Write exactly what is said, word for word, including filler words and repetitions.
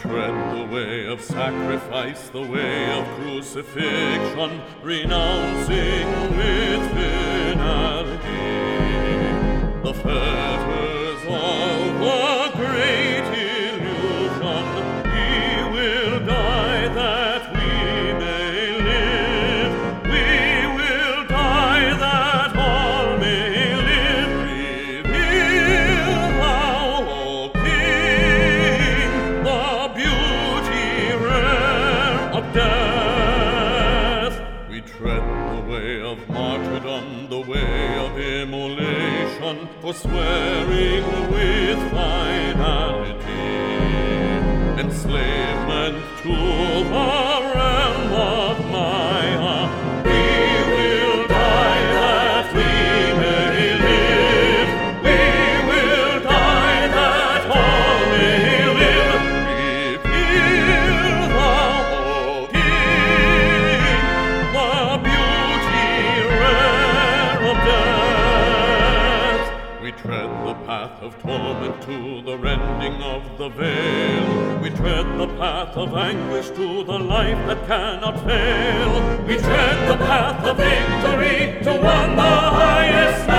tread the way of sacrifice, the way of crucifixion, renouncing with finality the fetters of the great illusion. He will die that we may live. We will die that all may live. Reveal thou, O King, the beauty rare of death. We tread the way of martyrdom, the way of immolation, forswearing with finality enslavement to the realm of Maya. We will die that we may live. We will die that all may live. Reveal thou, O King, the beauty rare of death. We tread the path of torment to the rending of the veil. We tread the path of anguish to the life that cannot fail. We tread the path of victory to one the highest.